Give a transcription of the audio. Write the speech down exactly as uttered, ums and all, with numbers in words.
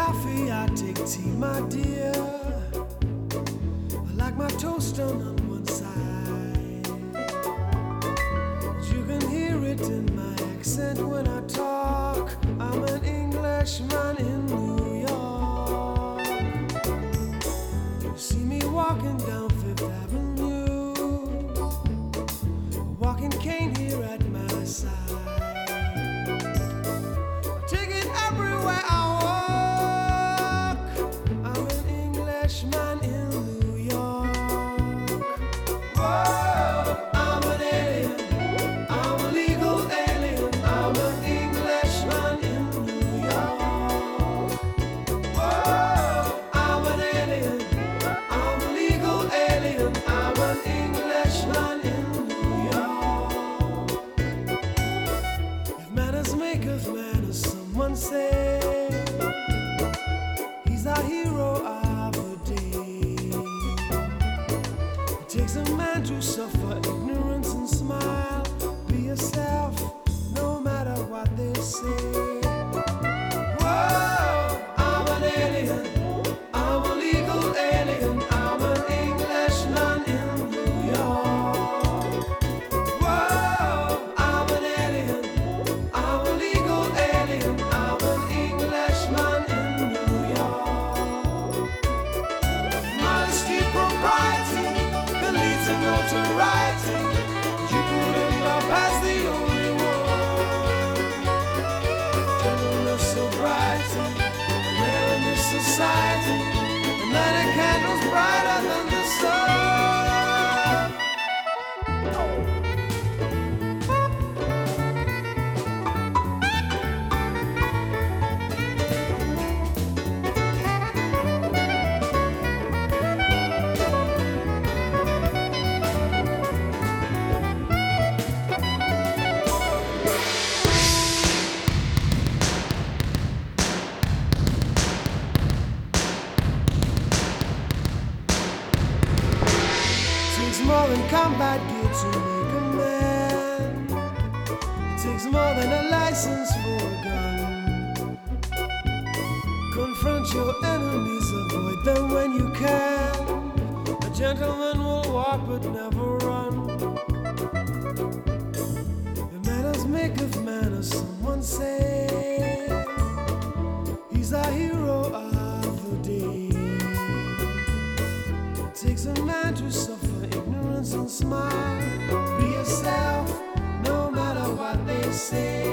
coffee, I take tea, my dear. I like my toast done on one side. You can hear it in my accent when I talk. I'm an Englishman in New York. You see me walking down Fifth Avenue, a walking cane here at my side. Take it everywhere I walk. I'm an Englishman in New York. Whoa, I'm an alien. I'm a legal alien. I'm an Englishman in New York. Whoa, I'm an alien. I'm a legal alien. I'm an Englishman in New York. If manners make of manners, someone say he's our hero of the day. It takes a man to suffer ignorance and smile. Be yourself, no matter what they say. Whoa, I'm an alien. I'm a legal alien. I'm an Englishman in New York. Whoa, I'm an alien. I'm a legal alien. I'm an Englishman in New York. Modesty, propriety can lead to notoriety. You couldn't love as the only one. Gentleness, sobriety, rare in this society. And then a candle's brighter than the sun. Takes more than combat gear to make a man. It takes more than a license for a gun. Confront your enemies, avoid them when you can. A gentleman will walk but never run. The manners make of manners, someone say. He's our hero of the day. It takes a man to suffer ignorance and smile. Be yourself, no matter what they say.